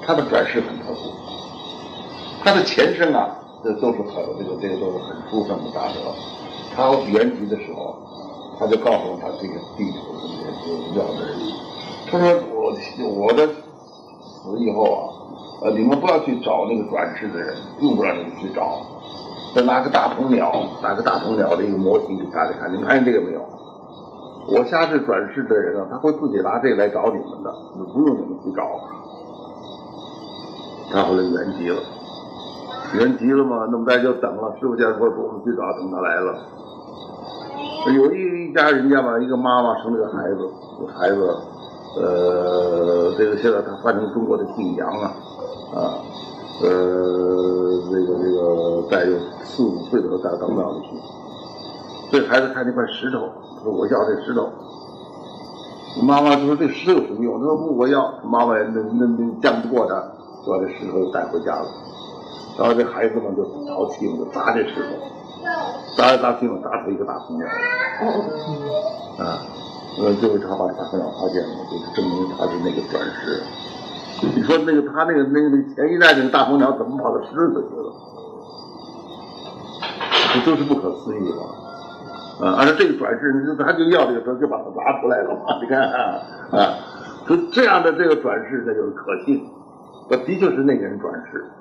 他的转世很特殊，他的前生啊，这都是都是很殊胜的大德。他圆寂的时候，他就告诉他这个弟子要的人，他说我的死以后啊，你们不要去找那个转世的人，用不着你们去找。再拿个大鹏鸟的一个模型给大家看，你们看见这个没有？我下次转世的人啊，他会自己拿这个来找你们的，你不用你们去找。他后来圆寂了嘛，那么大家就等了，师傅家说我们去找，等他来了。有一家人家吧，一个妈妈生了个孩子，这个现在他换成中国的姓杨再有4、5岁的时候带到庙里去，这孩子看那块石头，说我要这石头。妈妈说这石头有什么用？他说不，我要。妈妈那犟不过他，就把这石头带回家了。然后这孩子们就淘气嘛，就砸这石头，砸心了，砸出一个大鹏鸟就是他把大鹏鸟发现了，就是证明他是那个转世。你说那个他那个前一代那个大鹏鸟怎么跑到狮子去了？这都是不可思议吧？按照这个转世，他就要这个时候就把它拿出来了嘛。你看所以这样的这个转世，这就是可信，的确是那个人转世。